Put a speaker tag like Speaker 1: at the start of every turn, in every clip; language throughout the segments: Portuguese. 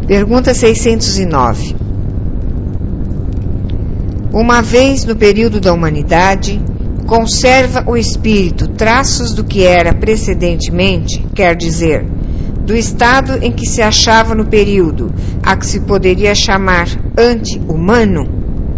Speaker 1: Pergunta 609. Uma vez no período da humanidade, conserva o espírito traços do que era precedentemente, quer dizer, do estado em que se achava no período a que se poderia chamar ante-humano?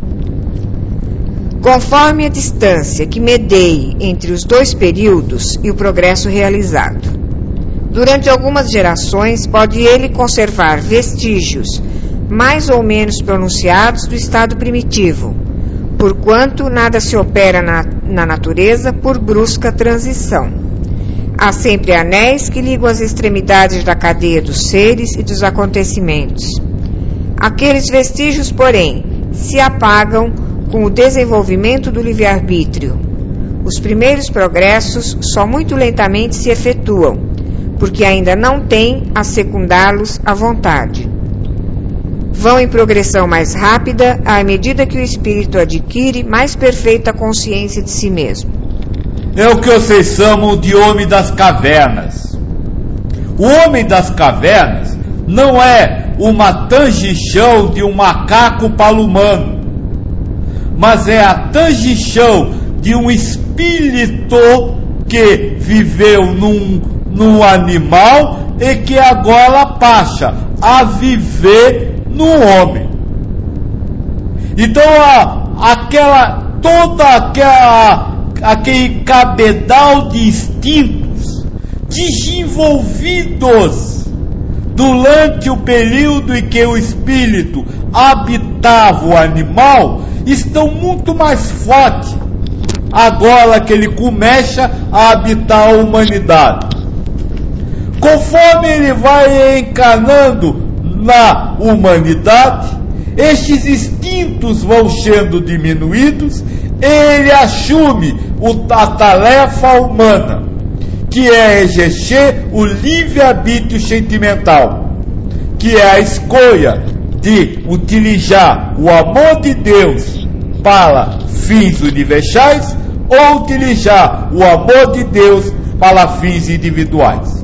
Speaker 1: Conforme a distância que medeie entre os dois períodos e o progresso realizado. Durante algumas gerações, pode ele conservar vestígios mais ou menos pronunciados do estado primitivo, porquanto nada se opera na natureza por brusca transição. Há sempre anéis que ligam as extremidades da cadeia dos seres e dos acontecimentos. Aqueles vestígios, porém, se apagam com o desenvolvimento do livre-arbítrio. Os primeiros progressos só muito lentamente se efetuam, porque ainda não têm a secundá-los à vontade. Vão em progressão mais rápida à medida que o espírito adquire mais perfeita consciência de si mesmo.
Speaker 2: É o que vocês chamam de homem das cavernas. O homem das cavernas não é uma tangição de um macaco para o humano, mas é a tangição de um espírito que viveu num animal e que agora passa a viver no homem. Então aquele cabedal de instintos desenvolvidos durante o período em que o espírito habitava o animal estão muito mais fortes agora que ele começa a habitar a humanidade. Conforme ele vai encarnando na humanidade, estes instintos vão sendo diminuídos, ele assume a tarefa humana, que é exercer o livre-arbítrio sentimental, que é a escolha de utilizar o amor de Deus para fins universais ou utilizar o amor de Deus para fins individuais.